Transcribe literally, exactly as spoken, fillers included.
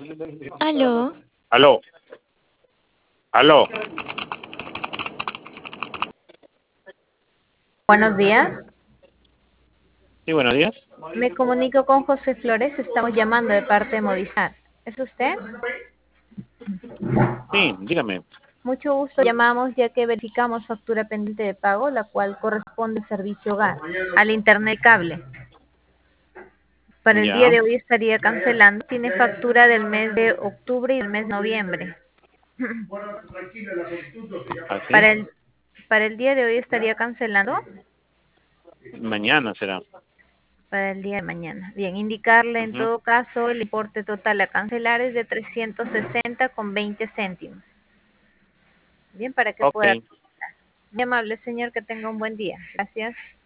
Aló, Aló, aló. Buenos días. Sí, buenos días. Me comunico con José Flores. Estamos llamando de parte de Movistar. ¿Es usted? Sí, dígame. Mucho gusto. Llamamos ya que verificamos factura pendiente de pago, la cual corresponde al servicio hogar, al internet cable. Para el día Ya. de hoy estaría cancelando. Tiene factura del mes de octubre y del mes de noviembre. ¿Así? Para el, para el día de hoy estaría cancelando. Mañana será. Para el día de mañana. Bien, indicarle en Ujú. todo caso el importe total a cancelar es de trescientos sesenta con veinte céntimos. Bien, para que Ok. pueda. Muy amable señor, que tenga un buen día. Gracias.